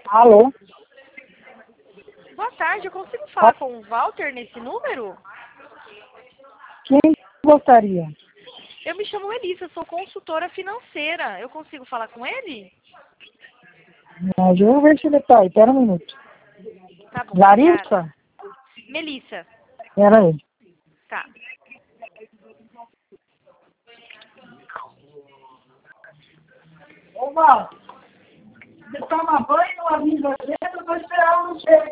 Alô? Boa tarde, eu consigo falar com o Walter nesse número? Quem gostaria? Eu me chamo Elissa, sou consultora financeira. Eu consigo falar com ele? Mas eu vou ver se ele tá aí. Pera um minuto. Tá bom, obrigada. Larissa? Melissa. Pera aí. Tá. Ô, Val, você toma banho no aviso da gente, eu vou esperar você.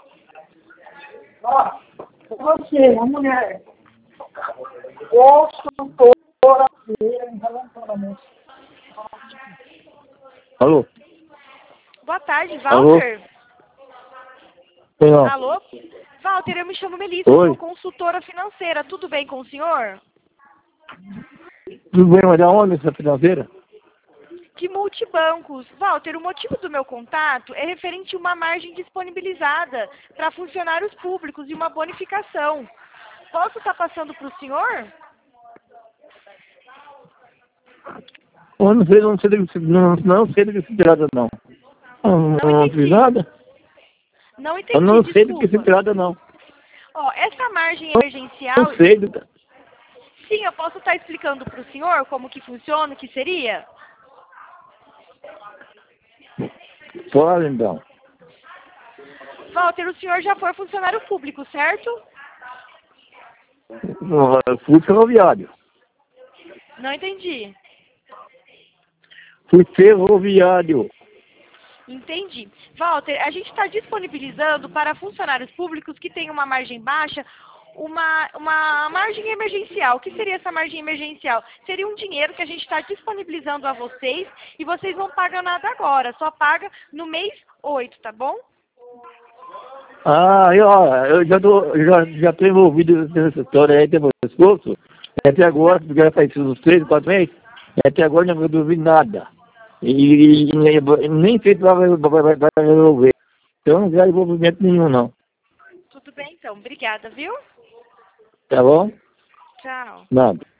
Ó, você, a mulher. Consultora financeira. Alô? Boa tarde, Walter. Alô? Alô? Walter, eu me chamo Melissa, Oi. sou consultora financeira. Tudo bem com o senhor? Tudo bem, mas da onde essa financeira? Que multibancos. Walter, o motivo do meu contato é referente a uma margem disponibilizada para funcionários públicos e uma bonificação. Posso estar passando para o senhor? Eu não sei, não sei do que se trata, não. Não fiz nada? Não entendi, Eu não sei do que se desculpa. trata, não. Ó, essa margem emergencial... Não sei do que... Sim, eu posso estar explicando para o senhor como que funciona, o que seria? Fala, então. Walter, o senhor já foi funcionário público, certo? Eu fui ferroviário. Não entendi. Fui ferroviário. Entendi. Walter, a gente está disponibilizando para funcionários públicos que têm uma margem baixa uma margem emergencial. O que seria essa margem emergencial? Seria um dinheiro que a gente está disponibilizando a vocês e vocês não pagam nada agora, só paga no mês 8, tá bom? Ah, eu já tô envolvido nessa história aí, tem meu esforço. Até agora, já faz uns 3, 4 meses, até agora não me duvido nada. E nem sei se vai resolver. Então não quero envolvimento nenhum, não. Tudo bem, então. Obrigada, viu? Tá bom? Tchau. Nada.